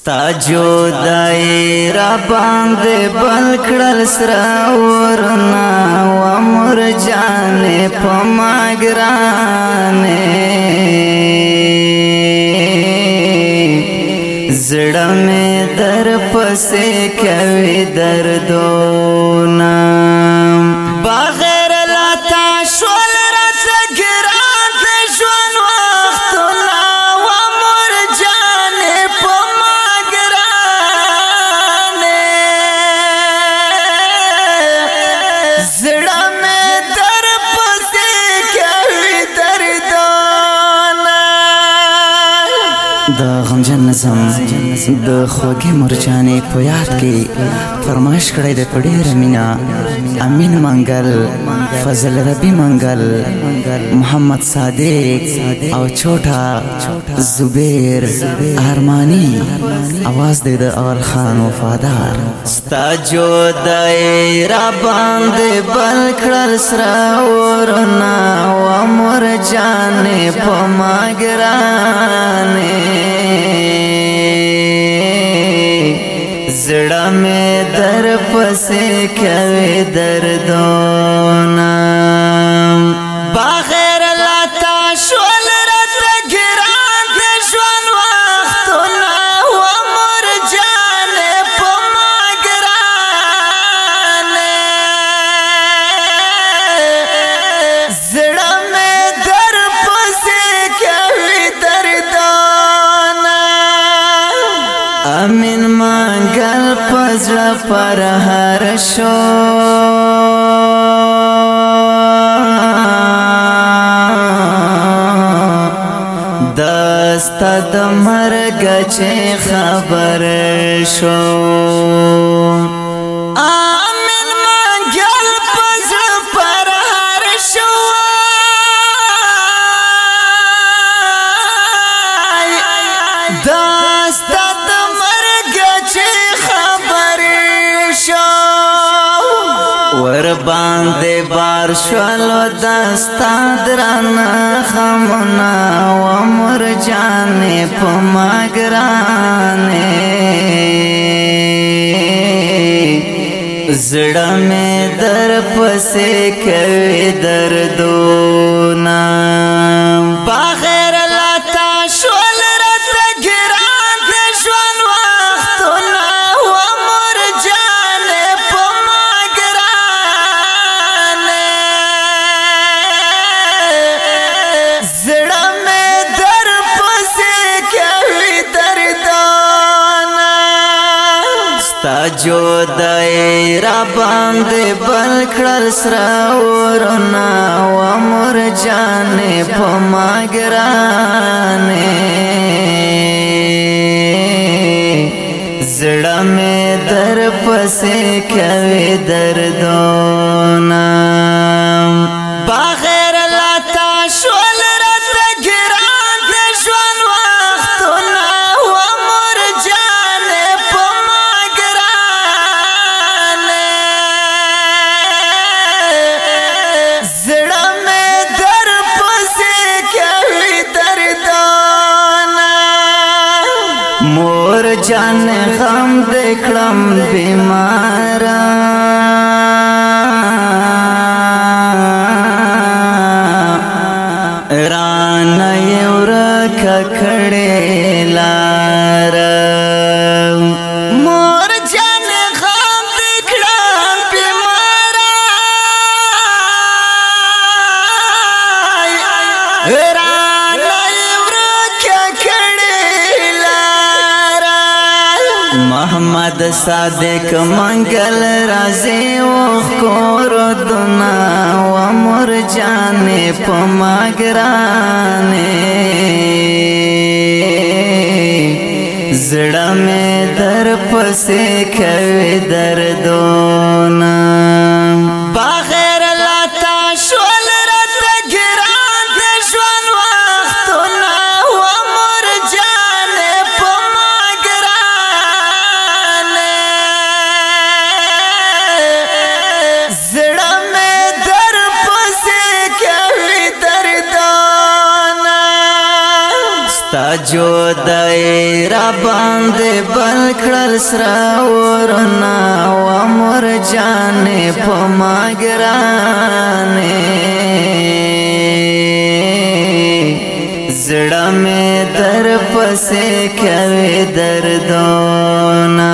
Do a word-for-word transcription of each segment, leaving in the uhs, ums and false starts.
ستا جودای را باندې بل کړل سره ورنا و مور جانې په ما ګرانې زړه مې در پسې کوي دردونه بغیر لا تا شول راته ګران د ژوند وختونه و مور جانې په ما ګرانې زړه مې در پسې کوي دردونه د غمجن نظم د خوږې مرجانې په یاد کې فرمایش کړی د په ډېره مینه امین منګل فضل ربی منګل محمد صادق او چوټا زبیر ارمانی आवाज دې د اول خان وفادار ستا جودای را باندې بل کړل سره ورنا و مور جانې په ما ګرانې زړه مې در پسې کوي دردونه بغیر لا تا شول راته ګران د ژوند وختونه و مور جانې په ما ګرانې زړه مې در پسې کوي دردونه امین منګل پزړه پر هر شو دستا د مرګ چې خبر شو امین منګل پزړه پر هر شو دستا ور باندې بار شولو دستا درانه خمنا و مور جانې په ما ګرانې زړه مې در پسې کوي دردونه بغیر لا تا شول راته ګران د ژوند وختونه و مور جانې په ما ګرانې زړه مې در پسې کوي دردونه ستا جودای را باندې بل کړل سره ورنا و مور جانې په ما ګرانې زړه مې در پسې کوي دردونه بغیر لا تا شول راته ګران د ژوند وختونه و مور جانې په ما ګرانې زړه مې در پسې کوي دردونه مور جانې غم دې کړم بیماره رانه یې ورکه کړې لاره مور جانې غم دې کړم بیماره رانه یې ورکه کړې لاره محمد صادق منګل رازي وخور دنا و مور جانې په ما ګرانې زړه مې در پسې کوي دردونه بغیر لا تا شول راته ګران د ژوند وختونه و مور جانې په ما ګرانې زړه مې در پسې کوي دردونه ستا جودای را باندې بل کړل سره ورنا و مور جانې په ما ګرانې زړه مې در پسې کوي دردونه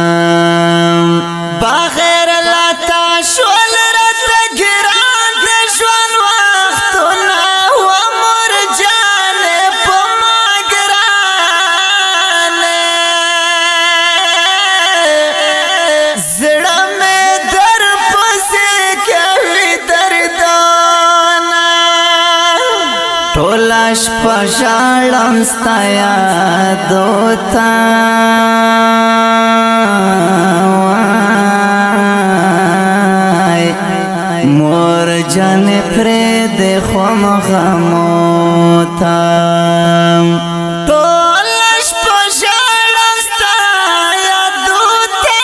بغیر لاتا شول راته ګران د ژوند وختونه و مور جانې په ما ګرانې زړه مې در پسې کوي دردونه ټوله شپه ژاړم ستا یادو ته مور جانې پرېږدې خم غمو ته ټوله شپه ژاړم ستا یادو ته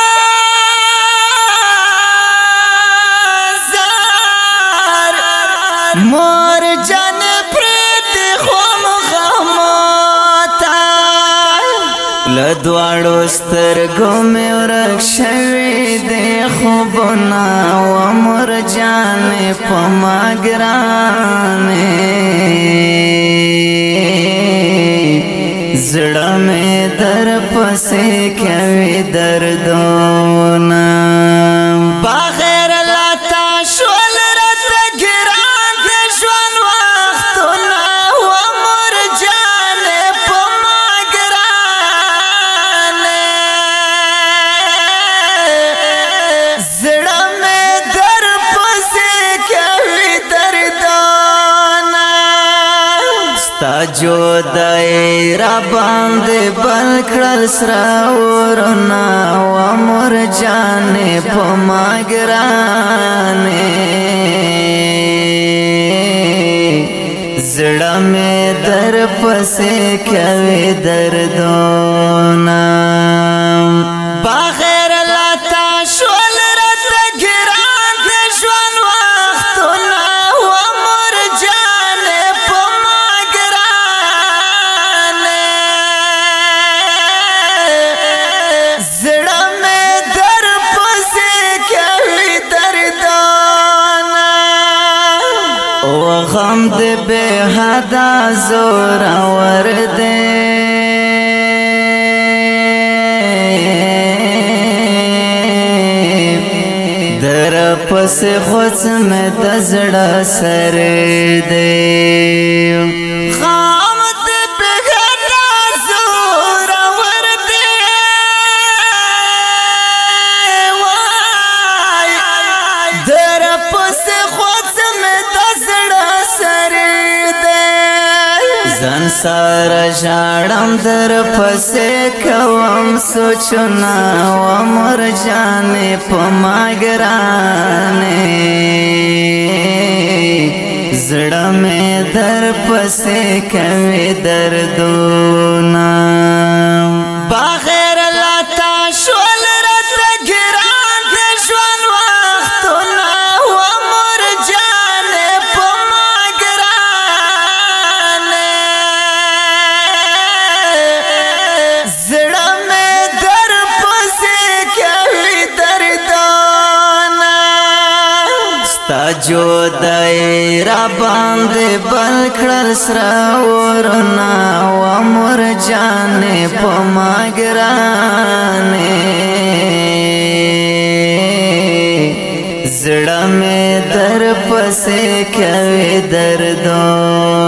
زار مور جانې پرېږدې خم غمو ته له دواړو سترګو مې ورک شوي دي خوبونه و مور جانې په ما ګرانې زړه مې در پسې کوي دردونه بغیر لاتا شول راته ګران د ژوند وختونه و مور جانې په ما ګرانې زړه مې در پسې کوي دردونه ستا جودای را باندې بل کړل سره ورنا و مور جانې په ما ګرانې زړه مې در پسې کوي دردونه بغیر لاتا شول راته ګران د ژوند وختونه و مور جانې په ما ګرانې زړه مې در پسې کوي دردونه و غم دې بې حده زورور دی در پسې خوڅ مې د زړه سر دی غم دې بې حده زورور دی وای در پسې خوڅ مې د زړه سر دی ځان سره ژاړم در پسې کوم سوچونه و مور جانې په ما ګرانې زړه مې در پسې کوي دردونه بغیر لاتا شول راته ګران د ژوند وختونه و مور جانې په ما ګرانې زړه مې در پسې کوي دردونه ستا جودای را باندې بل کړل سره ورنا و مور جانې په ما ګرانې زړه مې در پسې کوي دردونه